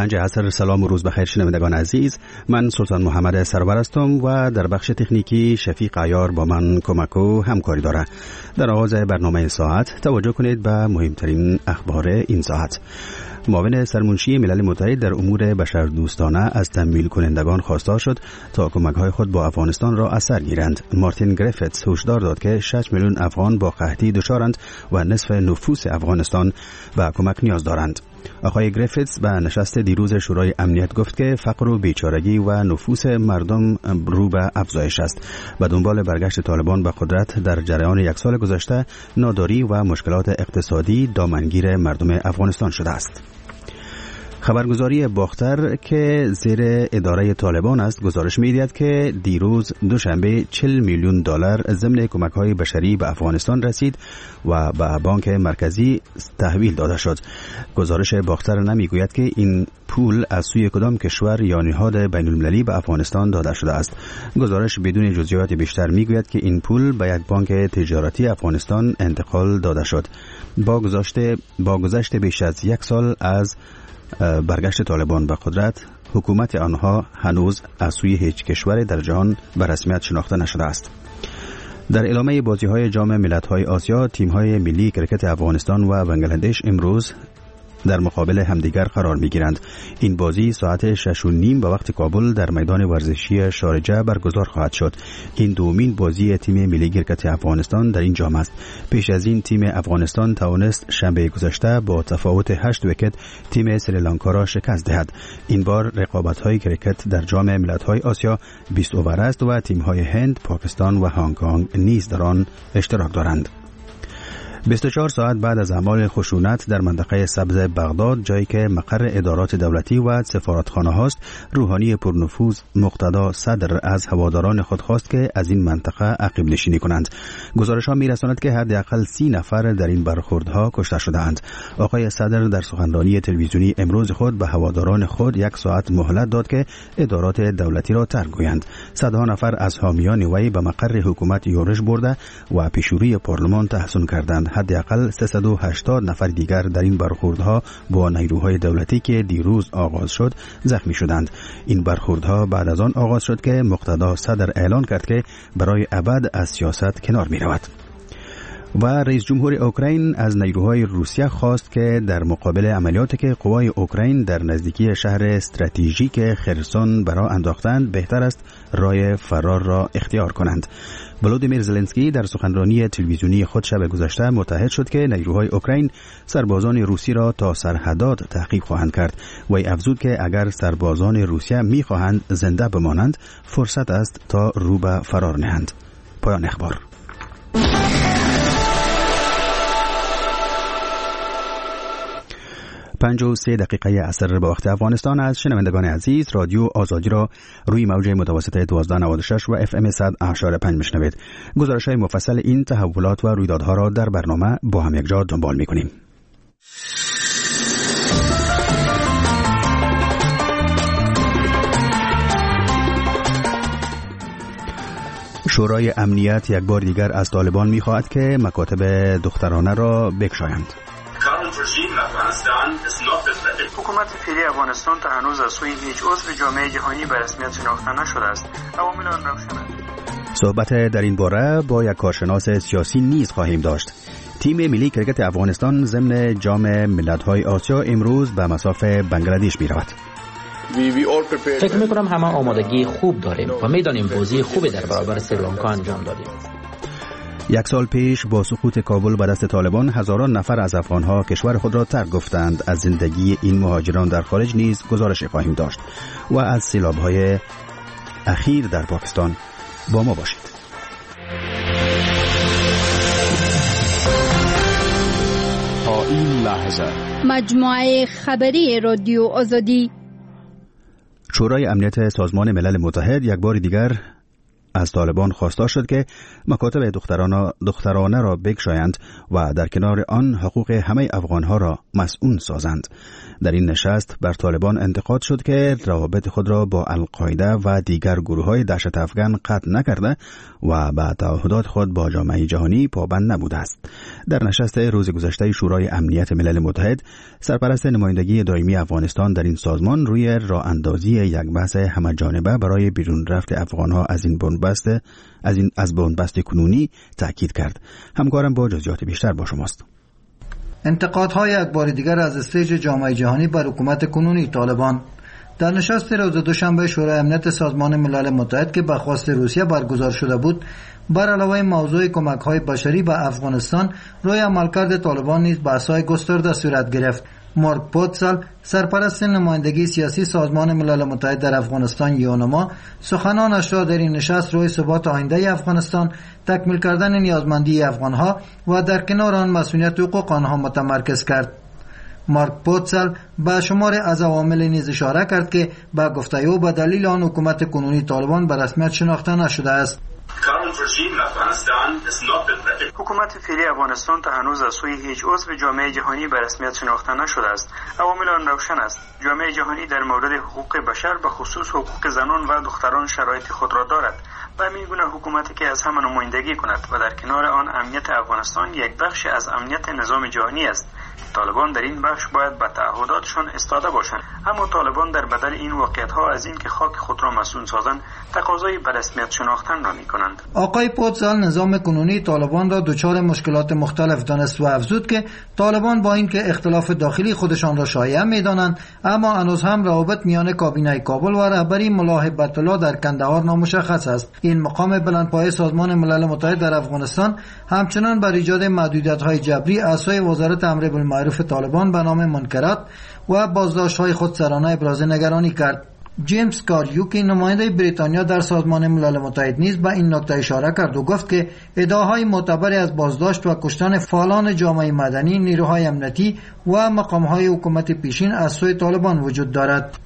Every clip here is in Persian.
5 عصر. سلام و روز بخیر شنوندگان عزیز، من سلطان محمد سرور هستم و در بخش تکنیکی شفیق عیار با من کمک و همکاری داره. در آغاز برنامه این ساعت توجه کنید به مهمترین اخبار این ساعت. معاون سرمنشی ملل متحد در امور بشردوستانه از تمویل کنندگان خواستار شد تا کمک‌های خود با افغانستان را از سر گیرند. مارتین گریفتس هشدار داد که 6 میلیون افغان با قحطی دچارند و نصف نفوس افغانستان به کمک نیاز دارند. آقای گریفتس به نشست دیروز شورای امنیت گفت که فقر و بیچارگی و نفوس مردم رو به افزایش است. به دنبال برگشت طالبان به قدرت در جریان یک سال گذشته، ناداری و مشکلات اقتصادی دامنگیر مردم افغانستان شده است. خبرگزاری باختر که زیر اداره طالبان است گزارش می‌دهد که دیروز دوشنبه 40 میلیون دلار ضمن کمک‌های بشری به افغانستان رسید و به بانک مرکزی تحویل داده شد. گزارش باختر نمی‌گوید که این پول از سوی کدام کشور یا نهاد بین‌المللی به افغانستان داده شده است. گزارش بدون جزئیات بیشتر می‌گوید که این پول به یک بانک تجارتی افغانستان انتقال داده شد. با گذشت بیش از یک سال از برگشت طالبان به قدرت، حکومت آنها هنوز از سوی هیچ کشور در جهان به رسمیت شناخته نشده است. در ادامه بازی‌های جام ملت‌های آسیا، تیم‌های ملی کرکت افغانستان و بنگلادش امروز در مقابل همدیگر قرار می‌گیرند. این بازی ساعت 6:30 به وقت کابل در میدان ورزشی شارجه برگزار خواهد شد. این دومین بازی تیم ملی کرکت افغانستان در این جام است. پیش از این تیم افغانستان توانست شنبه گذشته با تفاوت 8 ویکت تیم سریلانکا را شکست دهد. این بار رقابت‌های کرکت در جام ملت‌های آسیا 20 اوور است و تیم‌های هند، پاکستان و هنگ کنگ نیز در آن اشتراک دارند. 24 ساعت بعد از اعمال خشونت در منطقه سبز بغداد، جایی که مقر ادارات دولتی و سفارتخانه هاست، روحانی پرنفوذ مقتدا صدر از هواداران خود خواست که از این منطقه عقب نشینی کنند. گزارش ها می‌رساند که حداقل 30 نفر در این برخوردها کشته شده‌اند. آقای صدر در سخنرانی تلویزیونی امروز خود به هواداران خود 1 ساعت مهلت داد که ادارات دولتی را ترک گویند. صدها نفر از حامیان وی به مقر حکومت یورش برده و پیشروی پارلمان تحصیل کردند. حداقل 380 نفر دیگر در این برخوردها با نیروهای دولتی که دیروز آغاز شد زخمی شدند. این برخوردها بعد از آن آغاز شد که مقتدا صدر اعلان کرد که برای ابد از سیاست کنار می رود. و رئیس جمهور اوکراین از نیروهای روسیه خواست که در مقابل عملیاتی که قوای اوکراین در نزدیکی شهر استراتژیک خرسون برا انداختند، بهتر است راه فرار را اختیار کنند. ولودیمیر زلنسکی در سخنرانی تلویزیونی خود شب گذشته متحد شد که نیروهای اوکراین سربازان روسی را تا سرحدات تعقیب خواهند کرد. وی افزود که اگر سربازان روسیه می‌خواهند زنده بمانند، فرصت است تا رو به فرار نهند. پایان اخبار. 53 دقیقه عصر به وقت افغانستان از شنوندگان عزیز رادیو آزادی را روی موج متوسط 1296 و FM 100.5 میشنوید. گزارش‌های مفصل این تحولات و رویدادها را در برنامه با هم یک جا دنبال می‌کنیم. شورای امنیت یک بار دیگر از طالبان می‌خواهد که مکاتب دخترانه را بگشایند. حکومت فعلی افغانستان تا هنوز از سوی هیچ عضو جامعه جهانی به رسمیت شناخته نشده است. عوامل آن روشن است. صحبت در این باره با یک کارشناس سیاسی نیز خواهیم داشت. تیم ملی کرکت افغانستان ضمن جام ملت‌های آسیا امروز به مصاف بنگلادش می‌رود. فکر می‌کنم همه آمادگی خوب داریم و می‌دانیم بازی خوبی در برابر سریلانکا انجام دادیم. یک سال پیش با سقوط کابل به دست طالبان، هزاران نفر از افغانها کشور خود را ترک گفتند. از زندگی این مهاجران در خارج نیز گزارش خواهیم داشت و از سیلاب‌های اخیر در پاکستان. با ما باشید. تا این لحظه مجموعه خبری رادیو آزادی. شورای امنیت سازمان ملل متحد یک بار دیگر از طالبان خواستار شد که مکاتب دخترانه را بگشایند و در کنار آن حقوق همه افغانها را مسئول سازند. در این نشست بر طالبان انتقاد شد که روابط خود را با القاعده و دیگر گروه‌های دهشت افغان قطع نکرده و به تعهدات خود با جامعه جهانی پابند نبوده است. در نشست روز گذشته شورای امنیت ملل متحد، سرپرست نمایندگی دائمی افغانستان در این سازمان روی راه اندازی یک بحث همه‌جانبه برای بیرون رفت افغان‌ها از بنبست کنونی تاکید کرد. همکارم با جزئیات بیشتر با شماست. انتقادهای یک بار دیگر از استیج جامعه جهانی بر حکومت کنونی طالبان. در نشست روز دوشنبه شورای امنیت سازمان ملل متحد که به خواست روسیه برگزار شده بود، بر علاوه موضوع کمک‌های بشری به افغانستان، روی عملکرد طالبان نیز بحث‌های گسترده صورت گرفت. مارک پوتسل، سرپرست نمایندگی سیاسی سازمان ملل متحد در افغانستان یونما، سخنانش را در این نشست روی ثبات آینده افغانستان، تکمیل کردن نیازمندی افغانها و در کنار آن مسئولیت حقوق آنها متمرکز کرد. مارک پوتسل به شمار از عوامل نیز اشاره کرد که به گفته او به دلیل آن حکومت کنونی طالبان به رسمیت شناخته نشده است. حکومت فعلی افغانستان تا هنوز از سوی هیچ عضو جامعه جهانی به رسمیت شناخته نشده است. عوامل آن روشن است. جامعه جهانی در مورد حقوق بشر به خصوص حقوق زنان و دختران شرایط خود را دارد و همین گونه حکومتی که از همه نمایندگی کند و در کنار آن امنیت افغانستان یک بخش از امنیت نظام جهانی است. طالبان در این بخش باید به تعهداتشان استاده باشند، اما طالبان در بدل این واقعیت‌ها از این که خاک خود را مسئول سازند تقاضای به رسمیت شناختن را می‌کنند. آقای پوتسل نظام کنونی طالبان را دچار مشکلات مختلف دانست و افزود که طالبان با اینکه اختلاف داخلی خودشان را شایع می‌دانند، اما هنوز هم روابط میان کابینه کابل و رهبری ملا هیبت الله در کندهار نامشخص است. این مقام بلندپایه سازمان ملل متحد در افغانستان همچنان بر ایجاد محدودیت‌های جبری از سوی وزارت امر بالمعروف طالبان به نام منکرات و بازداشت‌های خودسرانه ابراز نگرانی کرد. جیمز کاریوکی نماینده بریتانیا در سازمان ملل متحد نیز به این نکته اشاره کرد و گفت که ادعاهای معتبری از بازداشت و کشتن فعالان جامعه مدنی، نیروهای امنیتی و مقام‌های حکومت پیشین از سوی طالبان وجود دارد.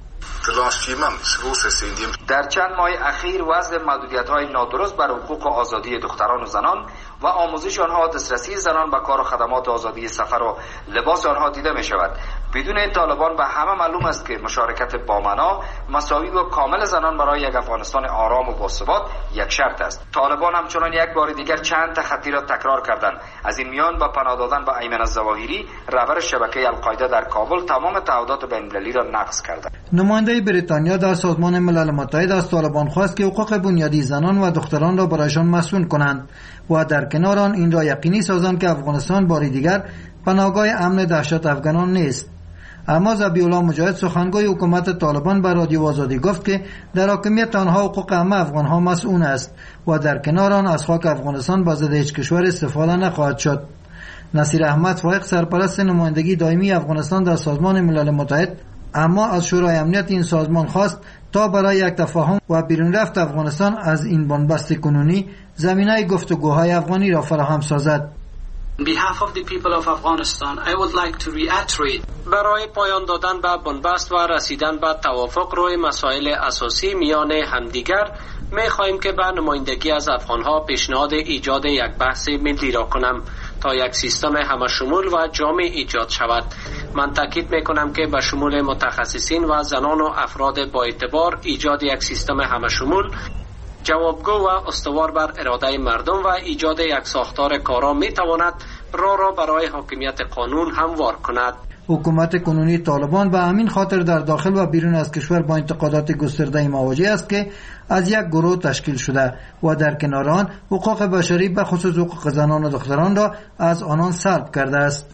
در چند ماه اخیر وضع محدودیت‌های نادرست بر حقوق و آزادی دختران و زنان و آموزش آنها، دسترسی زنان به کار و خدمات آزادی سفر و لباس آنها دیده می شود. بدون طالبان به همه معلوم است که مشارکت بامعنا، مساوی و کامل زنان برای یک افغانستان آرام و باثبات یک شرط است. طالبان همچنان یک بار دیگر چند تخطی را تکرار کردند. از این میان با پناه دادن به ایمن الظواهری، رهبر شبکه القاعده در کابل، تمام تعهدات بین‌المللی را نقض کردند. نماینده بریتانیا در سازمان ملل متحد از طالبان خواست که حقوق بنیادی زنان و دختران را برایشان مسئول کنند و در کنار آن این را یقینی سازند که افغانستان باری دیگر پناهگاه امن دهشت افغانان نیست. اما ذبیح الله مجاهد، سخنگوی حکومت طالبان، به رادیو آزادی گفت که در حاکمیت آنها حقوق همه افغانها مسئول است و در کنار آن از خاک افغانستان به ضد هیچ کشور استفاده نخواهد شد. نصیر احمد فائق، سرپرست نمایندگی دائمی افغانستان در سازمان ملل متحد، اما از شورای امنیت این سازمان خواست تا برای یک تفاهم و بیرون رفت افغانستان از این بنبست کنونی زمینه گفتگوهای افغانی را فراهم سازد. On behalf of the people of Afghanistan, I would like to reiterate برای پایان دادن به بنبست و رسیدن به توافق روی مسائل اساسی میان همدیگر می‌خواهیم که به نمایندگی از افغان‌ها پیشنهاد ایجاد یک بحث ملی را کنم تا یک سیستم همشمول و جامع ایجاد شود. من تاکید می‌کنم که به شمول متخصصین و زنان و افراد با اعتبار ایجاد یک سیستم همشمول جوابگو و استوار بر اراده مردم و ایجاد یک ساختار کارا میتواند راه را برای حاکمیت قانون هموار کند. حکومت کنونی طالبان به همین خاطر در داخل و بیرون از کشور با انتقادات گسترده مواجه است که از یک گروه تشکیل شده و در کنار آن حقوق بشری به خصوص حقوق زنان و دختران را از آنان سلب کرده است.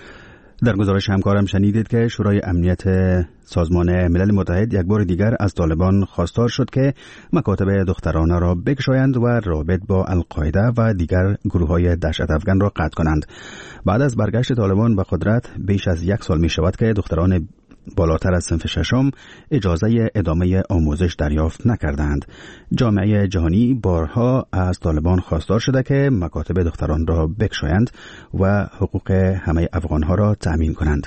در گزارش همکارم شنیدید که شورای امنیت سازمان ملل متحد یک بار دیگر از طالبان خواستار شد که مکاتب دخترانه را بگشایند و رابط با القاعده و دیگر گروه‌های دهشت افغان را قطع کنند. بعد از برگشت طالبان به قدرت بیش از یک سال می شود که دختران بالاتر از صنف ششم اجازه ادامه آموزش دریافت نکردند. جامعه جهانی بارها از طالبان خواستار شده که مکاتب دختران را بگشایند و حقوق همه افغانها را تأمین کنند.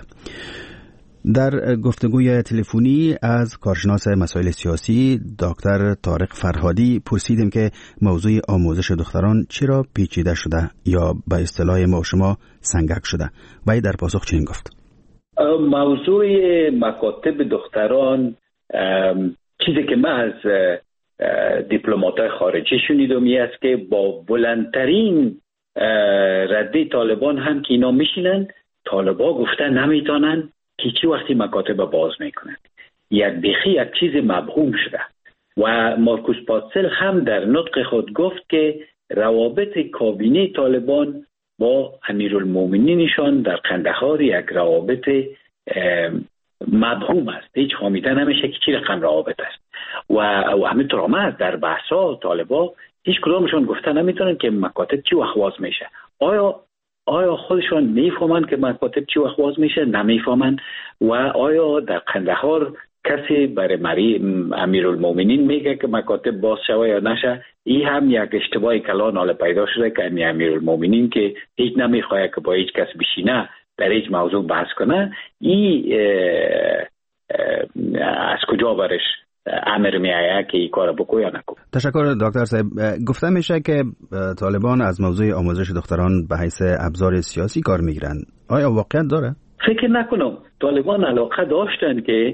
در گفتگوی تلفنی از کارشناس مسائل سیاسی دکتر طارق فرهادی پرسیدیم که موضوع آموزش دختران چرا پیچیده شده یا به اصطلاح ما شما سنگک شده و در پاسخ چنین گفت: موضوع مکاتب دختران چیزی که من از دیپلمات‌های خارجی شنیدم است که با بلندترین رده طالبان هم که اینا میشینن، طالبان گفتن نمیتونن که چی وقتی مکاتب باز میکنن. یک چیز مبهوم شده و مارکوس پاتسل هم در نطق خود گفت که روابط کابینه طالبان با امیرالمومنینشان در قندهار یک روابط مبهوم است، هیچ خامیده نمیشه که چی رقم روابط است و همینطور هم در بحثا طالبا هیچ کدامشون گفتن نمیتونن که مکاتب چی وقت باز میشه. آیا خودشون میفهمن که مکاتب چی وقت باز میشه؟ نمیفهمن. و آیا در قندهار کسی برای امیرالمومنین میگه که مکاتب باز شوه یا نشه؟ این هم یک اشتباه کلان حالا پیدا شده که امیرالمومنین که هیچ نمیخواد که با هیچ کس بشینه در هیچ موضوع بحث کنه، این از کجا برش امر میآید که این کار بکنه یا نکنه؟ تشکر دکتر صاحب. گفته میشه که طالبان از موضوع آموزش دختران به حیث ابزار سیاسی کار میگیرن. آیا واقعیت داره؟ فکر نکنم. طالبان علاقه داشتن که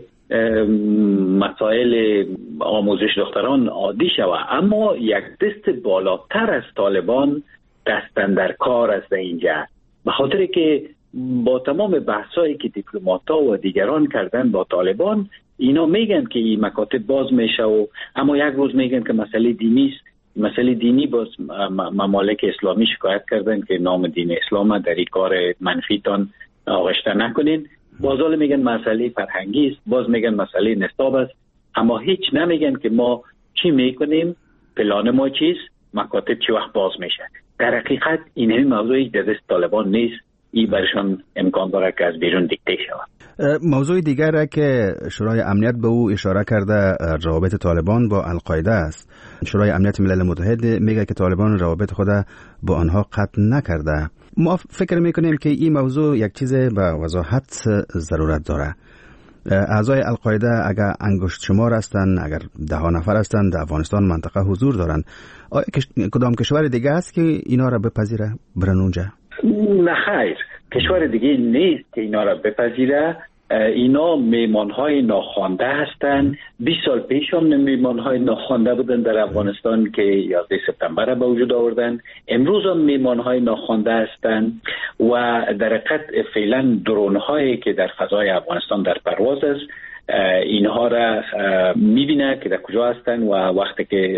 مسائل آموزش دختران عادی شود، اما یک دست بالاتر از طالبان دستن در کار است اینجا، به خاطر که با تمام بحثایی که دیپلمات‌ها و دیگران کردن با طالبان، اینا میگن که این مکاتب باز میشه و اما یک روز میگن که مسئله دینی است. مسئله دینی باز ممالک اسلامی شکایت کردن که نام دین اسلام در این کار منفیتان آغشته نکنین. باز میگن مسئله فرهنگی است، باز میگن مسئله نصاب است، اما هیچ نمیگن که ما چی میکنیم، پلان ما چیست، مکاتب چی وقت باز میشه. در حقیقت این همین موضوعی در دست طالبان نیست، این برشان امکان داره که از بیرون دیکته شود. موضوع دیگر که شورای امنیت به او اشاره کرده روابط طالبان با القاعده است. شورای امنیت ملل متحد میگه که طالبان روابط خود با آنها قطع نکرده. ما فکر میکنیم که این موضوع یک چیز به وضاحت ضرورت داره. اعضای القاعده اگر انگشت شمار هستند، اگر 10 نفر هستند، در افغانستان منطقه حضور دارند، آیا کدام کشور دیگه است که اینا را بپذیره برن اونجا؟ نه خیر، کشور دیگه نیست که اینا را بپذیره. اینا میمانهای ناخوانده هستند. 20 سال پیش هم میمانهای ناخوانده بودن در افغانستان که 11 سپتامبر به وجود آوردن. امروز هم میمانهای ناخوانده هستند و در حقیقت فعلا درونهایی که در فضای افغانستان در پرواز است، اینها را میبینه که در کجا هستند و وقتی که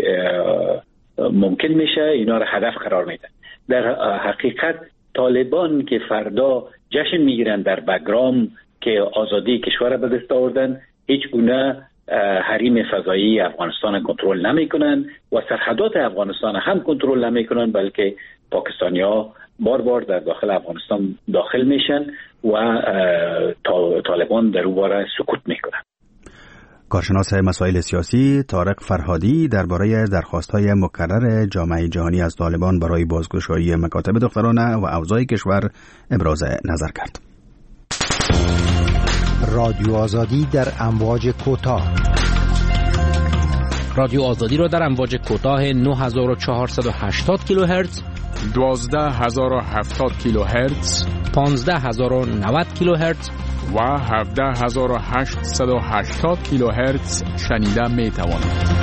ممکن میشه اینا را هدف قرار میدن. در حقیقت طالبان که فردا جشن میگیرن در بگرام که آزادی کشور به دست آوردن، هیچ گونه حریم فضایی افغانستان کنترل نمیکنن و سرحدات افغانستان هم کنترل نمیکنن، بلکه پاکستانی‌ها بار در داخل افغانستان داخل میشن و طالبان در اون باره سکوت میکنن. کارشناس مسائل سیاسی طارق فرهادی درباره درخواست‌های مکرر جامعه جهانی از طالبان برای بازگشایی مکاتب دختران و اوضاع کشور ابراز نظر کرد. رادیو آزادی در امواج کوتاه. رادیو آزادی را در امواج کوتاه 9480 کیلوهرتز، 12070 کیلوهرتز، 15090 کیلوهرتز و 17880 کیلوهرتز شنیده می توانید.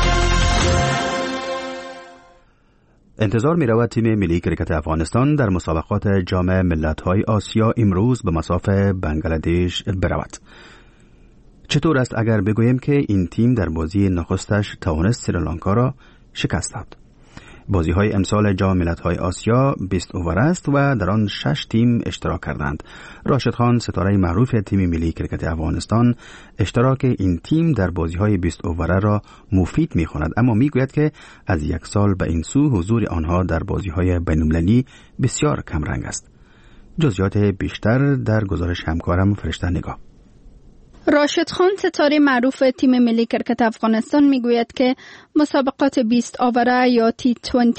انتظار می رود تیم ملی کرکت افغانستان در مسابقات جام ملت‌های آسیا امروز به مصاف بنگلادش برود. چطور است اگر بگوییم که این تیم در بازی نخستش توانست سریلانکا را شکست داد؟ بازی‌های امسال جام ملت‌های آسیا 20 اوور است و در آن 6 تیم اشتراک کردند. راشد خان، ستاره معروف تیم ملی کرکت افغانستان، اشتراک این تیم در بازی‌های 20 اوور را مفید می‌خواند، اما می‌گوید که از یک سال به این سو حضور آنها در بازی‌های بین‌المللی بسیار کم رنگ است. جزئیات بیشتر در گزارش همکارم فرشته نگاه. راشد خان، ستاره معروف تیم ملی کرکت افغانستان، میگوید که مسابقات 20 آوره یا T20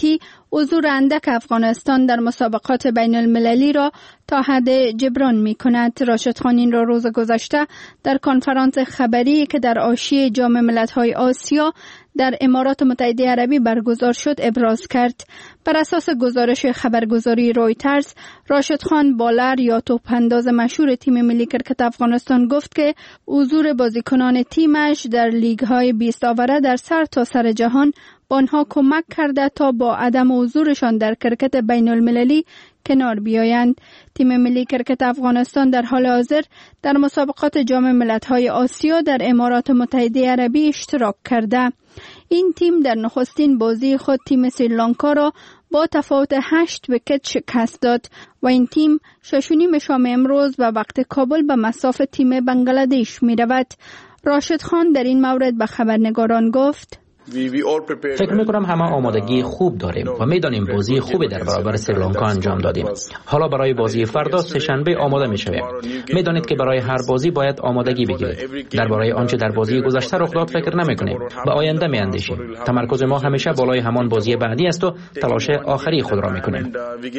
حضور اندک افغانستان در مسابقات بین المللی را تا حد جبران می کند. راشد خان این را روز گذشته در کنفرانس خبری که در حاشیه جام ملت‌های آسیا در امارات متحده عربی برگزار شد ابراز کرد. بر اساس گزارش خبرگزاری رویترز، راشد خان بالر یا توپ انداز مشهور تیم ملی کرکت افغانستان گفت که حضور بازیکنان تیمش در لیگ‌های 20 آوره در سرتاسر جهان با آنها کمک کرده تا با عدم حضورشان در کرکت بین المللی کنار بیایند. تیم ملی کرکت افغانستان در حال حاضر در مسابقات جام ملت‌های آسیا در امارات متحده عربی اشتراک کرده. این تیم در نخستین بازی خود تیم سریلانکا را با تفاوت 8 ویکت شکست داد و این تیم 6:30 شام امروز به وقت کابل به مصاف تیم بنگلادش می رود. راشد خان در این مورد به خبرنگاران گفت: فکر میکنم همه آمادگی خوب داریم و میدانیم بازی خوبی در برابر سریلانکا انجام دادیم. حالا برای بازی فردا سه‌شنبه آماده میشویم. میدانید که برای هر بازی باید آمادگی بگیرید. درباره آنچه در بازی گذشته رخ داد فکر نمیکنیم. به آینده میاندیشیم. تمرکز ما همیشه بالای همان بازی بعدی است و تلاش آخری خود را میکنیم.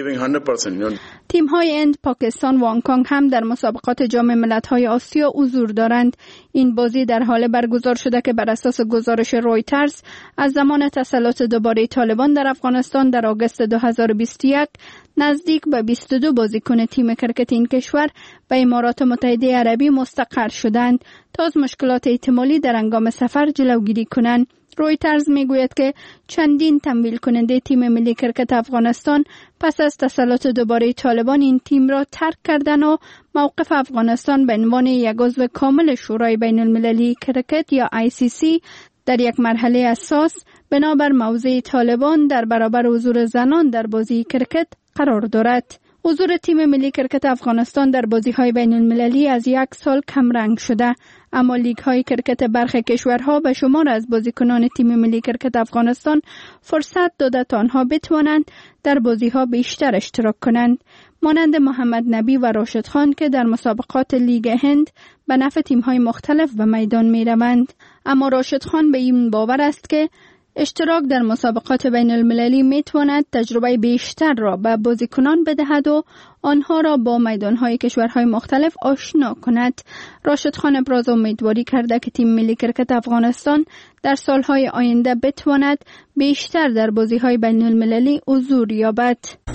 تیم‌های هند، پاکستان و هنگ کنگ هم در مسابقات جام ملت‌های آسیا حضور دارند. این بازی در حال برگزار شده که بر اساس گزارش رویترز از زمان تسلط دوباره طالبان در افغانستان در آگوست 2021 نزدیک به 22 بازیکن تیم کرکت این کشور به امارات متحده عربی مستقر شدند تا از مشکلات احتمالی در هنگام سفر جلوگیری کنند. رویترز میگوید که چندین تمویل کننده تیم ملی کرکت افغانستان پس از تسلط دوباره طالبان این تیم را ترک کردند و موقف افغانستان به عنوان یک عضو کامل شورای بین المللی کرکت یا ICC در یک مرحله حساس بنابر موضع طالبان در برابر حضور زنان در بازی کرکت قرار دارد. حضور تیم ملی کرکت افغانستان در بازی‌های بین المللی از 1 سال کم رنگ شده، اما لیگ‌های کرکت برخی کشورها به شمار از بازیکنان تیم ملی کرکت افغانستان فرصت داده تا آنها بتوانند در بازی‌ها بیشتر اشتراک کنند، مانند محمد نبی و راشد خان که در مسابقات لیگ هند به نفع تیم‌های مختلف به میدان می‌روند. اما راشد خان به این باور است که اشتراک در مسابقات بین المللی میتواند تجربه بیشتر را به بازیکنان بدهد و آنها را با میدانهای کشورهای مختلف آشنا کند. راشد خان ابراز امیدواری کرده که تیم ملی کرکت افغانستان در سالهای آینده بتواند بیشتر در بازیهای بین المللی حضور یابد.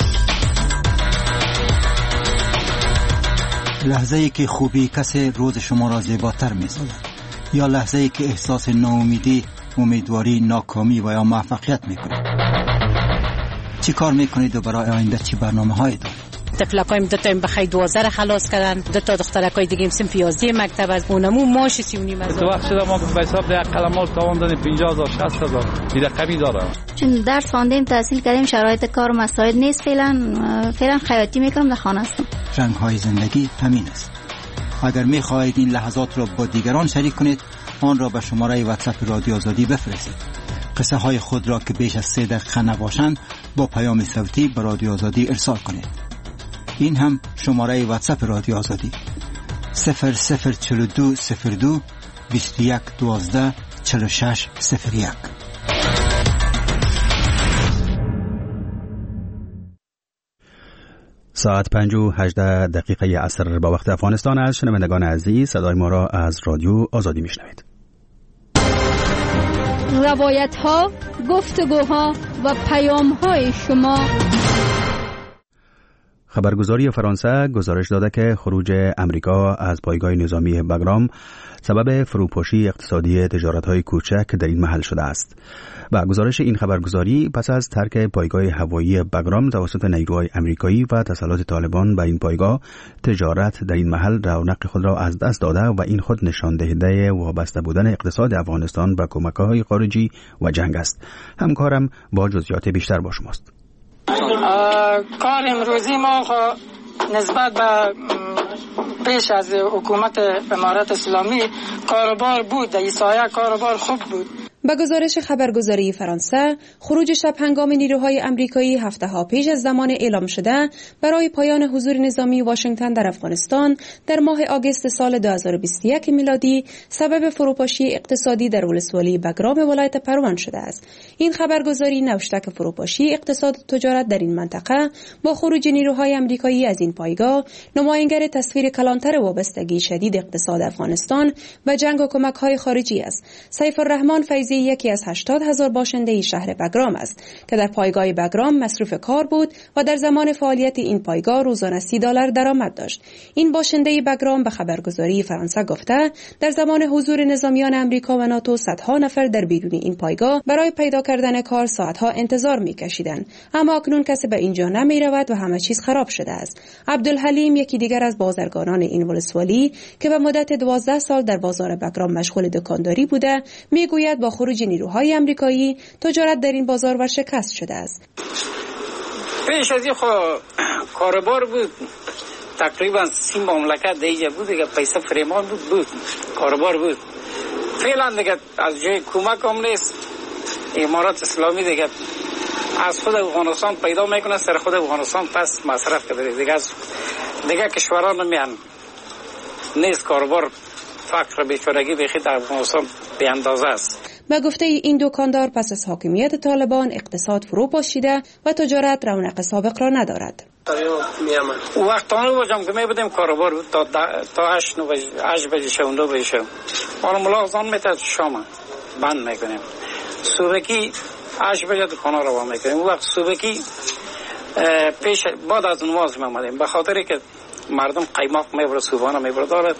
لحظه‌ای که خوبی کسی روز شما را زیباتر می‌سازد یا لحظه‌ای که احساس ناامیدی، امیدواری، ناکامی و یا موفقیت میکنید؟ چی کار میکنید و برای آینده چی برنامه‌هایی دارید؟ طفلکایم 2 تا بخیر 12 خلاص کردن، 2 تا دخترکای دیگه صنف 11 مکتب از اونمو ماش 39 از تو وقت شده ما به حساب یک قلمال تاوان دادیم 50000 60000 دیگه کمی داره. چون درس خواندیم تحصیل کردیم شرایط کار مساعد نیست، فعلا خیاطی میکنم در خانه هستم. رنگ‌های زندگی همین است. اگر می‌خواهید این لحظات را با دیگران شریک کنید آن را به شماره واتساپ رادیو آزادی بفرستید. قصه های خود را که بیش از 3 دقیقه نباشند با پیام صوتی به رادیو آزادی ارسال کنید. این هم شماره واتساپ رادیو آزادی 004202 2112 4601. ساعت 5:18 عصر با وقت افغانستان است. شنوندگان عزیز، صدای ما را از رادیو آزادی میشنوید. روایت‌ها، گفتگوها و پیام‌های شما. خبرگزاری فرانسه گزارش داده که خروج امریکا از پایگاه نظامی بگرام سبب فروپاشی اقتصادی تجارت‌های کوچک در این محل شده است. با گزارش این خبرگزاری پس از ترک پایگاه هوایی بگرام توسط نیروهای امریکایی و تسلط طالبان به این پایگاه، تجارت در این محل رونق خود را از دست داده و این خود نشان دهنده وابسته بودن اقتصاد افغانستان به کمک‌های خارجی و جنگ است. همکارم با جزئیات بیشتر با شماست. کار امروزی ما نسبت به پیش از حکومت امارت اسلامی کاروبار بود، در سایه کاروبار خوب بود. به گزارش خبرگزاری فرانسه، خروج شب هنگام نیروهای آمریکایی هفته‌ها پیش از زمان اعلام شده برای پایان حضور نظامی واشنگتن در افغانستان در ماه آگوست سال 2021 میلادی سبب فروپاشی اقتصادی در ولسوالی بگرام ولایت پروان شده است. این خبرگزاری نوشته که فروپاشی اقتصاد و تجارت در این منطقه با خروج نیروهای آمریکایی از این پایگاه نمایانگر تصویر کلانتر وابستگی شدید اقتصاد افغانستان و جنگ و کمک‌های خارجی است. سیف الرحمن فیضی یکی از 80,000 باشنده شهر بگرام است که در پایگاه بگرام مصروف کار بود و در زمان فعالیت این پایگاه روزانه $30 درآمد داشت. این باشنده بگرام به خبرگزاری فرانسه گفته در زمان حضور نظامیان آمریکا و ناتو صدها نفر در بیرون این پایگاه برای پیدا کردن کار ساعتها انتظار می‌کشیدند، اما اکنون کسی به اینجا نمی‌رود و همه چیز خراب شده است. عبدالحلیم یکی دیگر از بازرگانان این ولسوالی که به مدت 12 سال در بازار بگرام مشغول دکانداری بوده میگوید با خروج نیروهای آمریکایی تجارت در این بازار ورشکست شده است. پیش از این کاربار بود، تقریبا 30 مملکت دیگه بود دیگه، پیسه فریمان بود کاربار بود. فعلا دیگه از جای کمک هم نیست. امارات اسلامی دیگه از خود افغانستان پیدا میکنه، سر خود افغانستان پس مصرف کرده دیگه کشوران نمیان، نیست کاربار. فقر بیچارگی بخی در افغانستان به اندازه است. به گفته این دکاندار پس از حاکمیت طالبان اقتصاد فرو پاشیده و تجارت رونق سابق را ندارد. وقتانه باشم که می بودیم کاربار بود تا 8 بجه شب 9 بجه شب. حالا ملاحظان میتد شام بند میکنیم. صبحی 8 بجه دکانا رو بند میکنیم. وقت صبحی پیش بعد از نماز میامدیم به خاطری که مردم قیماق میبره صبحانه میبره دارد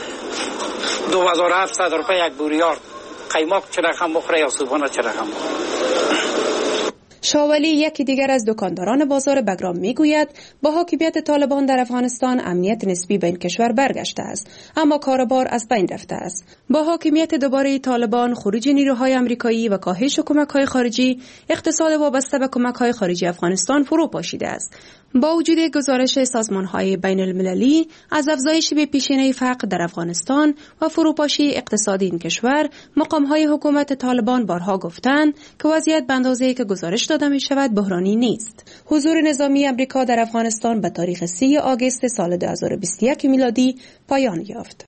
2700 روپیه یک بوریار قیماق چه رقم بخوره یا صبحانه چه رقم بخوره. شاولی یکی دیگر از دکانداران بازار بگرام میگوید با حاکمیت طالبان در افغانستان امنیت نسبی به این کشور برگشته است، اما کاروبار از بین رفته است. با حاکمیت دوباره طالبان، خروج نیروهای آمریکایی و کاهش کمک‌های خارجی، اقتصاد وابسته به کمک‌های خارجی افغانستان فرو پاشیده است. با وجود گزارش سازمان‌های بین‌المللی از افزایش به پیشینه فقر در افغانستان و فروپاشی اقتصادی این کشور، مقام‌های حکومت طالبان بارها گفتند که وضعیت به اندازه‌ای که گزارش داده می‌شود بحرانی نیست. حضور نظامی آمریکا در افغانستان به تاریخ 3 آگوست سال 2021 میلادی پایان یافت.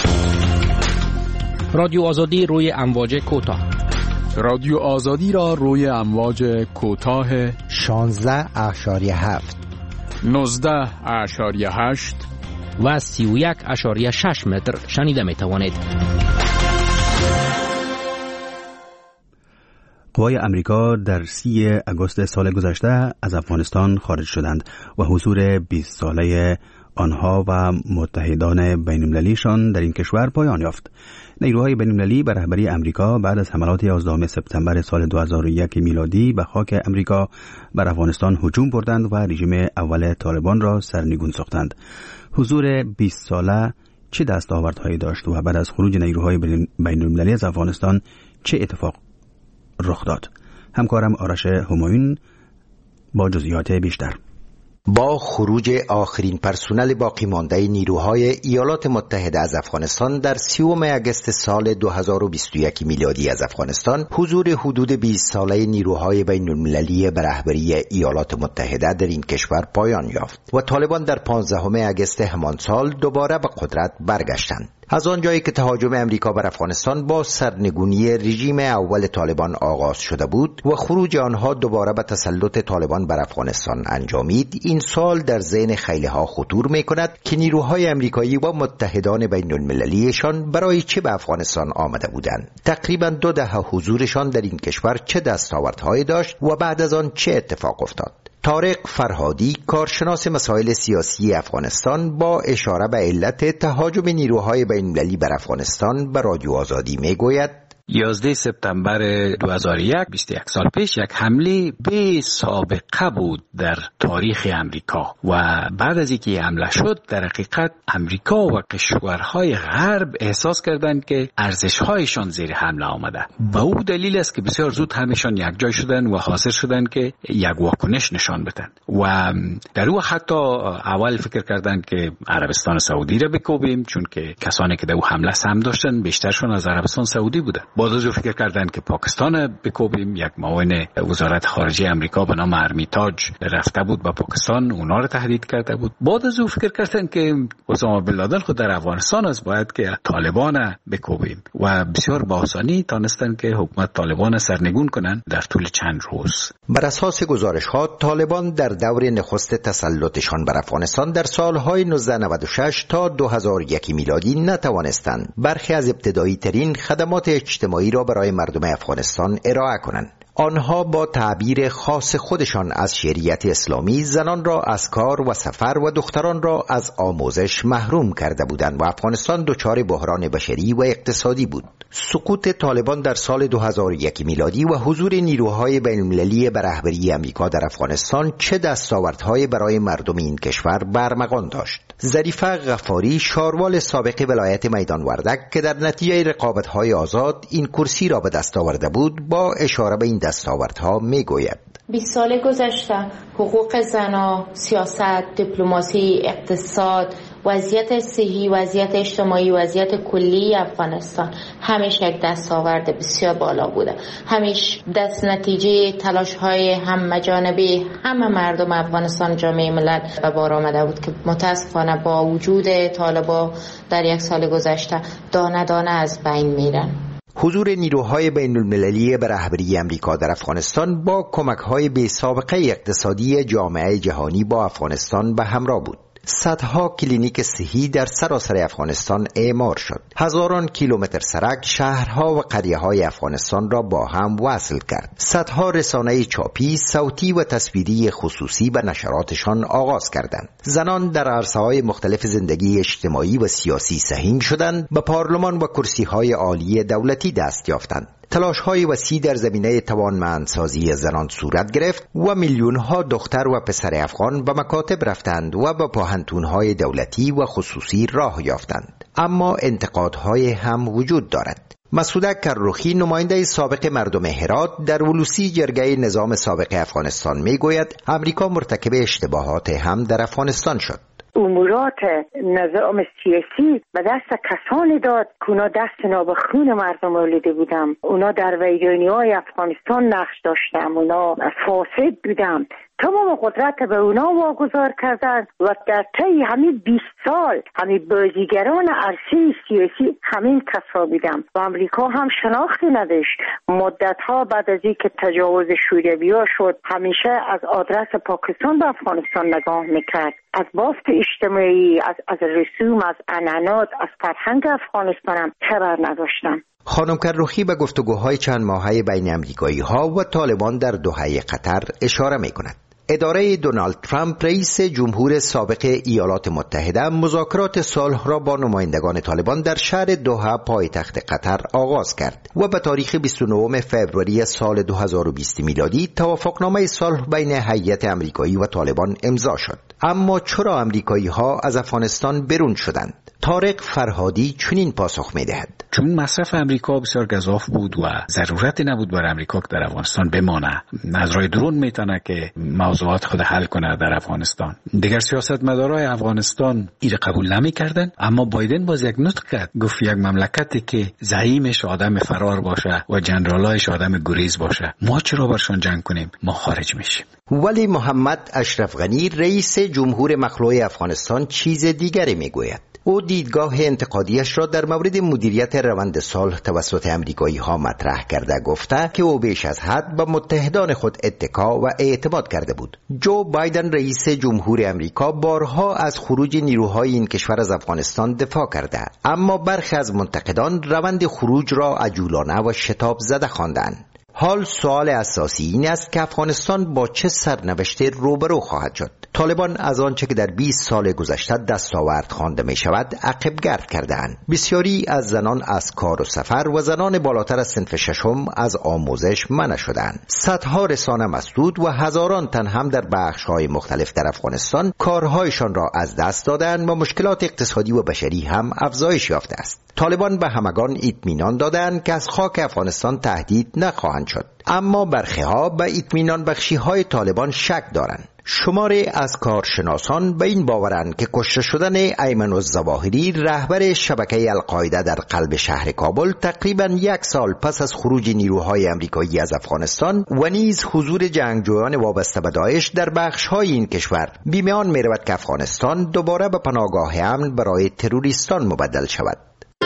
رادیو آزادی روی امواج کوتاه. رادیو آزادی را روی امواج کوتاه 16.7 19.8 و 31.6 متر شنیده می توانید. قوای امریکا در 3 آگوست سال گذشته از افغانستان خارج شدند و حضور 20 ساله آنها و متحدان بین‌المللیشان در این کشور پایان یافت. نیروهای بین‌المللی به رهبری امریکا بعد از حملات 11 سپتامبر سال 2001 میلادی به خاک امریکا بر افغانستان هجوم بردند و رژیم اول طالبان را سرنگون ساختند. حضور 20 ساله چه دستاوردهایی داشت و بعد از خروج نیروهای بین‌المللی از افغانستان چه اتفاق رخ داد؟ همکارم آرش همایون با جزئیات بیشتر. با خروج آخرین پرسنل باقی مانده نیروهای ایالات متحده از افغانستان در 30 آگوست سال 2021 میلادی از افغانستان، حضور حدود 20 ساله نیروهای بین المللی به رهبری ایالات متحده در این کشور پایان یافت و طالبان در 15 آگوست همان سال دوباره به قدرت برگشتند. از آنجایی که تهاجم امریکا بر افغانستان با سرنگونی رژیم اول طالبان آغاز شده بود و خروج آنها دوباره به تسلط طالبان بر افغانستان انجامید، این سال در ذهن خیلی‌ها خطور می‌کند که نیروهای امریکایی و متحدان بین‌المللیشان برای چه به افغانستان آمده بودند. تقریباً 2 دهه حضورشان در این کشور چه دستاوردهایی داشت و بعد از آن چه اتفاق افتاد. طارق فرهادی، کارشناس مسائل سیاسی افغانستان، با اشاره به علت تهاجم نیروهای بین‌المللی بر افغانستان به رادیو آزادی میگوید 11 سپتامبر 2001 21 سال پیش یک حمله بی سابقه بود در تاریخ امریکا و بعد از اینکه حمله شد در حقیقت امریکا و کشورهای غرب احساس کردند که ارزش‌هایشان زیر حمله آمده. به او دلیل است که بسیار زود همشان یک جای شدند و حاضر شدند که یک واکنش نشان بدن و در او حتی اول فکر کردند که عربستان سعودی را بکوبیم، چون که کسانی که در او حمله سهم داشتند بیشترشون از عربستان سعودی بودند. بعد از او فکر کردند که پاکستان بکوبیم. یک معاون وزارت خارجه امریکا به نام ارمیتاج رفته بود به پاکستان، اونا رو تهدید کرده بود. بعد از او فکر کردند که اسامه بن لادن خود در افغانستان است، باید که طالبان بکوبیم و بسیار با آسانی تانستند که حکومت طالبان سرنگون کنند در طول چند روز. بر اساس گزارش‌ها طالبان در دور نخست تسلطشان بر افغانستان در سالهای 1996 تا 2001 میلادی نتوانستند برخی از ابتدایی ترین خدمات اجتماعی را برای مردم افغانستان ارائه کنند. آنها با تعبیر خاص خودشان از شریعت اسلامی زنان را از کار و سفر و دختران را از آموزش محروم کرده بودند و افغانستان دچار بحران بشری و اقتصادی بود. سقوط طالبان در سال 2001 میلادی و حضور نیروهای بین‌المللی به رهبری آمریکا در افغانستان چه دستاوردهایی برای مردم این کشور برمغان داشت؟ ظریفه غفاری، شاروال سابق ولایت میدان وردک که در نتیجه رقابت‌های آزاد این کرسی را به دست آورده بود، با اشاره به این دستاوردها میگوید: 20 سال گذشته حقوق زنان، سیاست، دیپلماسی، اقتصاد، وضعیت صحی، وضعیت اجتماعی، وضعیت کلی افغانستان همیشه یک دستاورد بسیار بالا بوده. همیشه دست نتیجه تلاش‌های همه جانبه همه مردم افغانستان، جامعه ملل به بار آمده بود که متاسفانه با وجود طالبان در یک سال گذشته دانه دانه از بین میرن. حضور نیروهای بین‌المللی به رهبری آمریکا در افغانستان با کمک‌های بی‌سابقه اقتصادی جامعه جهانی با افغانستان به همراه بود. صدها کلینیک صحی در سراسر افغانستان اعمار شد. هزاران کیلومتر سرک شهرها و قریه‌های افغانستان را با هم وصل کرد. صدها رسانه چاپی، صوتی و تصویری خصوصی به نشراتشان آغاز کردند. زنان در عرصه‌های مختلف زندگی اجتماعی و سیاسی سهیم شدند، به پارلمان و کرسی‌های عالی دولتی دست یافتند. تلاش‌های وسیع در زمینه توانمندسازی زنان صورت گرفت و میلیون‌ها دختر و پسر افغان به مکاتب رفتند و به پاهنتون‌های دولتی و خصوصی راه یافتند. اما انتقادهای هم وجود دارد. مسعود کرروخی، نماینده سابق مردم هرات، در ولوسی جرگه نظام سابق افغانستان میگوید آمریکا مرتکب اشتباهات هم در افغانستان شد. امورات نظام سیاسی به دست کسانی داد که اونا دست نابخون مردم آلوده بودن. اونا در ویرانی‌های افغانستان نقش داشتن، اونا فاسد بودن. تمام قدرت به اونا واگذار کردن و در طی همین 20 سال همین بازیگران عرصه سیاسی همین کسا بودن و امریکا هم شناختی نداشت. مدت‌ها بعد از اینکه تجاوز شوروی‌ها شد همیشه از آدرس پاکستان به افغانستان نگاه میکرد. از بافت اجتماعی، از رسوم، از عنعنات، از فرهنگ افغانستان هم خبر نداشتن. خانم کرروخی به گفتگوهای چند ماهه بین امریکایی‌ها و طالبان در دوحه قطر اشاره می‌کند. اداره دونالد ترامپ، رئیس جمهور سابق ایالات متحده، مذاکرات صلح را با نمایندگان طالبان در شهر دوحه پایتخت قطر آغاز کرد و به تاریخ 29 فوریه سال 2020 میلادی توافقنامه صلح بین هیئت امریکایی و طالبان امضا شد. اما چرا امریکایی‌ها از افغانستان برون شدند؟ طارق فرهادی چنین پاسخ می‌دهد: چون مصرف امریکا بسیار گزاف بود و ضرورتی نبود بر امریکا که در افغانستان بمانه. از راه درون میتونه که موضوعات خود حل کنه در افغانستان. دیگر سیاستمدارای افغانستان این قبول نمی‌کردند، اما بایدن باز یک نطق کرد، گفت یک مملکتی که زعیمش آدم فرار باشه و جنرالایش آدم گریز باشه، ما چرا برشان جنگ کنیم؟ ما خارج میشیم. ولی محمد اشرف غنی، رئیس جمهور مخلوع افغانستان، چیز دیگری میگوید. او دیدگاه انتقادیش را در مورد مدیریت روند صلح توسط امریکایی‌ها مطرح کرده، گفته که او بیش از حد به متحدان خود اتکا و اعتماد کرده بود. جو بایدن، رئیس جمهور امریکا، بارها از خروج نیروهای این کشور از افغانستان دفاع کرده، اما برخی از منتقدان روند خروج را عجولانه و شتاب زده خواندند. حال سوال اساسی این است که افغانستان با چه سرنوشتی روبرو خواهد شد. طالبان از آنچه که در 20 سال گذشته دستاورد خوانده می شود عقب گرد کرده‌اند. بسیاری از زنان از کار و سفر و زنان بالاتر از صنف ششم از آموزش منع شدند. صدها رسانه مسدود و هزاران تن هم در بخش‌های مختلف در افغانستان کارهایشان را از دست دادند و مشکلات اقتصادی و بشری هم افزایش یافته است. طالبان به همگان اطمینان دادند که از خاک افغانستان تهدید نخواهند خواهند شد. اما برخی ها به اطمینان بخشی های طالبان شک دارند. شماری از کارشناسان به این باورند که کشته شدن ایمن الظواهری رهبر شبکه القاعده در قلب شهر کابل تقریباً 1 سال پس از خروج نیروهای آمریکایی از افغانستان و نیز حضور جنگجویان وابسته به داعش در بخش‌های این کشور بی‌میان می‌رود که افغانستان دوباره به پناهگاه امن برای تروریستان مبدل شود.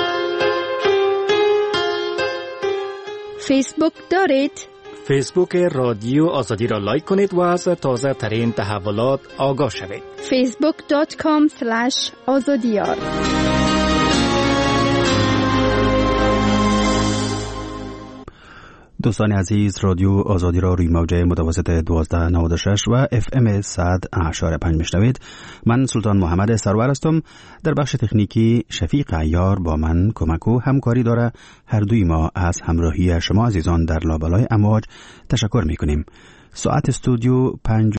فیسبوک دارید؟ فیسبوک رادیو آزادی را لایک کنید و از تازه ترین تحولات آگاه شوید. facebook.com/azadiyar. دوستان عزیز، رادیو آزادی را روی موجه متوسط 1296 و FM 100.5 میشنوید. من سلطان محمد سرور هستم. در بخش تکنیکی شفیق عیار با من کمک و همکاری داره. هر دوی ما از همراهی شما عزیزان در لابلای امواج تشکر میکنیم. ساعت استودیو 5